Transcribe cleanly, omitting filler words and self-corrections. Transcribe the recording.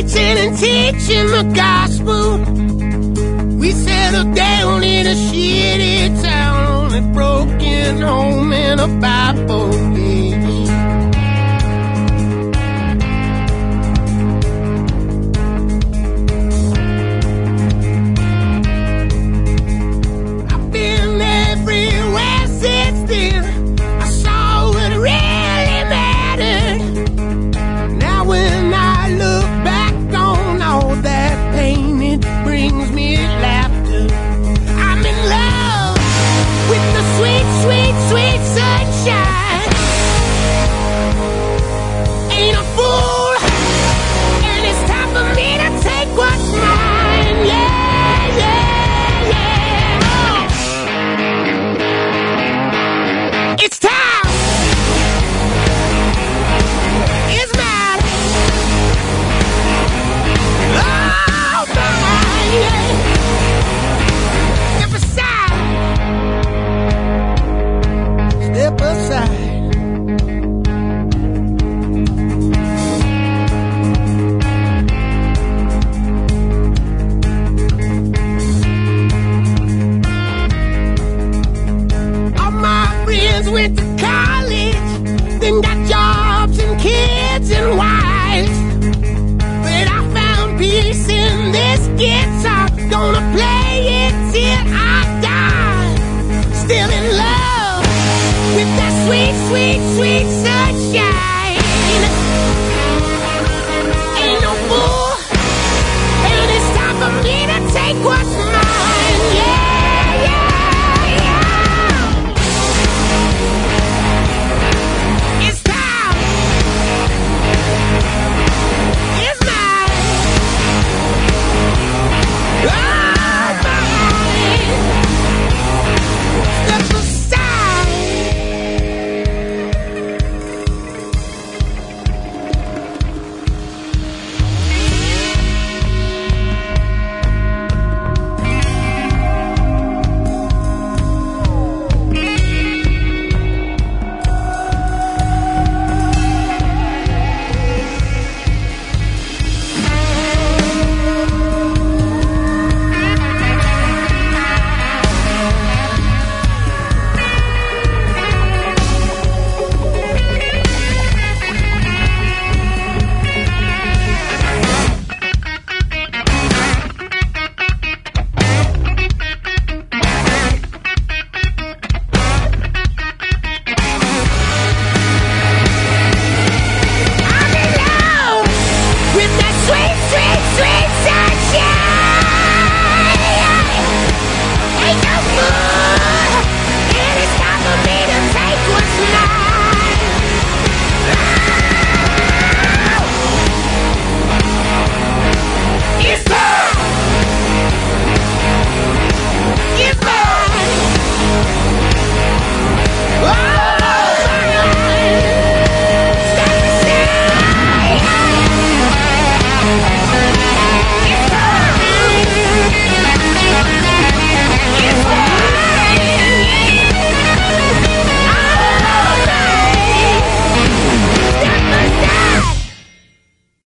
preaching and teaching the gospel. We settled down in a shitty town, a broken home and a Bible. I've been everywhere since then. I saw what really mattered. Now when I look back on all that pain, it brings me laughter. I'm in love with the sweet, sweet, sweet sunshine. Ain't a fool, and it's time for me to take what's mine. Yeah, yeah, yeah. Oh. It's time. It's mine. Oh, mine, yeah. Step aside. Step aside. All my friends went to college, then got jobs and kids and wives. But I found peace in this guitar. Gonna play it till I die. Still in love with that sweet, sweet, sweet